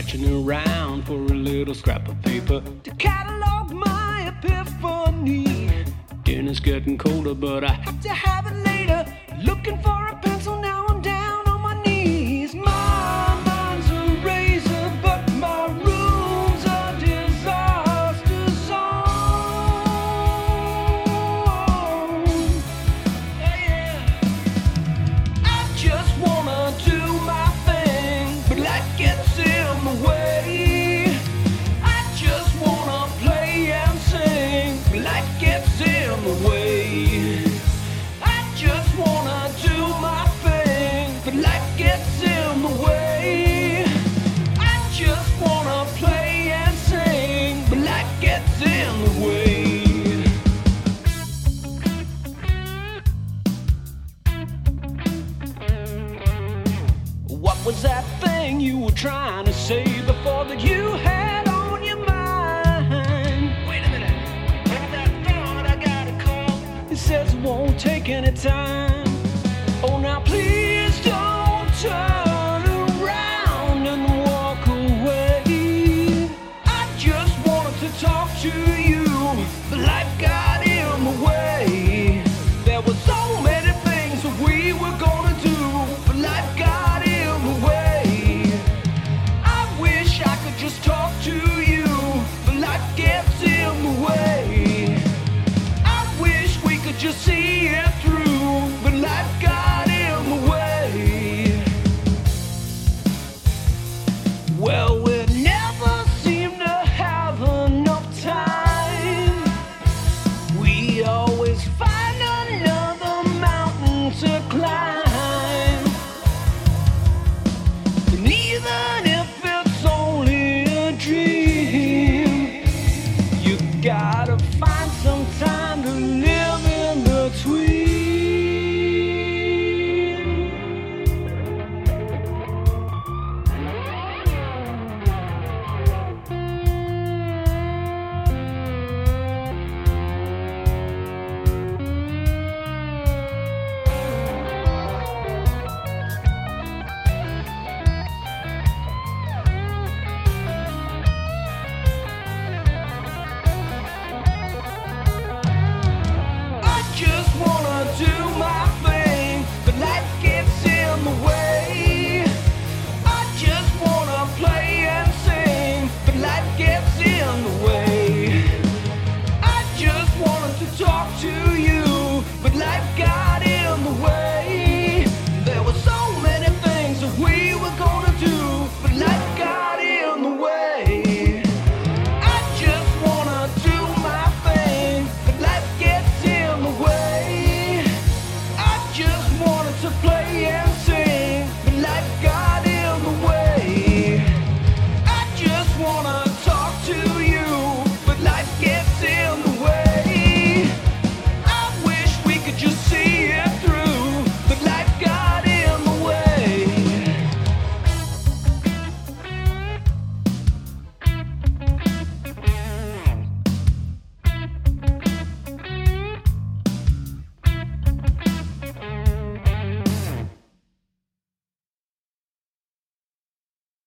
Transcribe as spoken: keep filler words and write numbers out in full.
scratching around for a little scrap of paper to catalog my epiphany. Dinner's getting colder, but I have to have it later. Looking for a pencil, now I'm down on my knees. My mind's a razor, but my room's a disaster zone. Yeah, yeah. I just wanna do my thing, but life gets in the way. I just wanna play and sing, but life gets in the way. I just wanna do my thing, but life gets in the way. I just wanna play and sing, but life gets in the way. What was that thing you were trying to say before that you had on your mind? Wait a minute, hold that thought, I got a call. It says it won't take any time. Oh, now please don't turn around and walk away. I just wanted to talk to you, but life got in the way. There were so many things that we were gonna do, but life got in the way. I wish I could just talk to you, but life gets in the way. I wish we could just see it through, but life got in the way. Well, we never seem to have enough time. We always find another mountain to climb. And even if it's only a dream, you gotta find some time to live in between. I just wanna do my thing, but life gets in the way. I just wanna play and sing, but life gets in the way. I just wanted to talk to you, but life got in the way. There were so many things that we were gonna do, but life got in the way. I just wanna do my thing, but life gets in the way. I just wanted to play and sing, but life got in the way. I just wanna